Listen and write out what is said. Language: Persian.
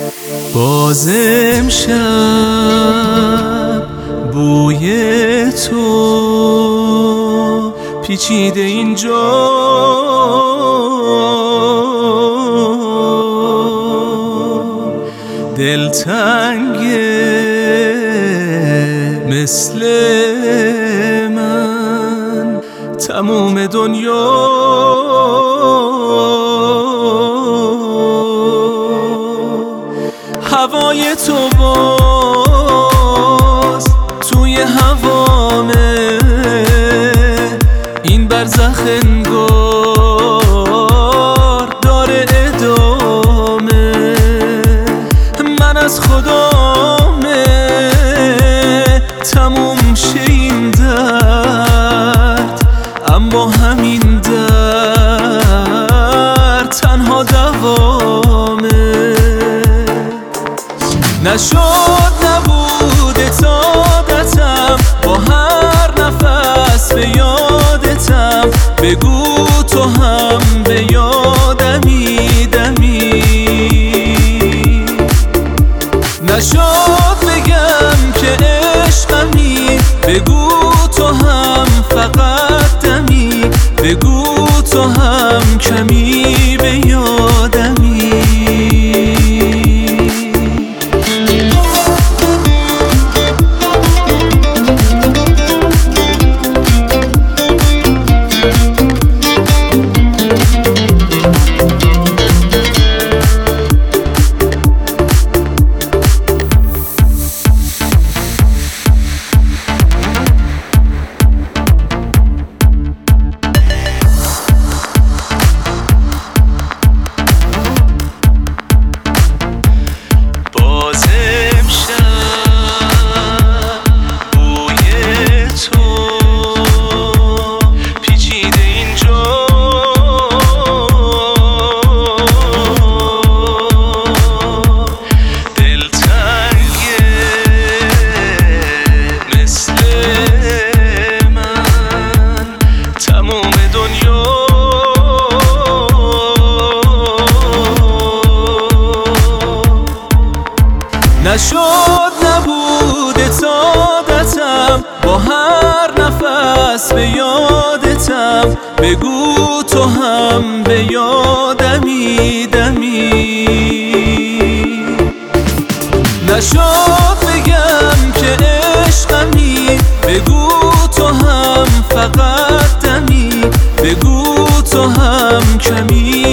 باز امشب بوی تو پیچیده اینجا، دلتنگه مثل من تموم دنیا. هوای تو باز توی هوامه، این برزخ انگار داره ادامه. من از خدامه تموم شه این درد، اما همین درد تنها دوامه. نشد نبوده سعادتم، با هر نفس به یادتم. بگو تو هم به یادمی دمی. نشد بگم که عشقمی، بگو تو هم فقط دمی. بگو تو هم کمی به یادمی. نشد نبوده سعادتم، با هر نفس به یادتم. بگو تو هم به یادمی دمی. نشد بگم که عشقمی، بگو تو هم فقط دمی. بگو تو هم کمی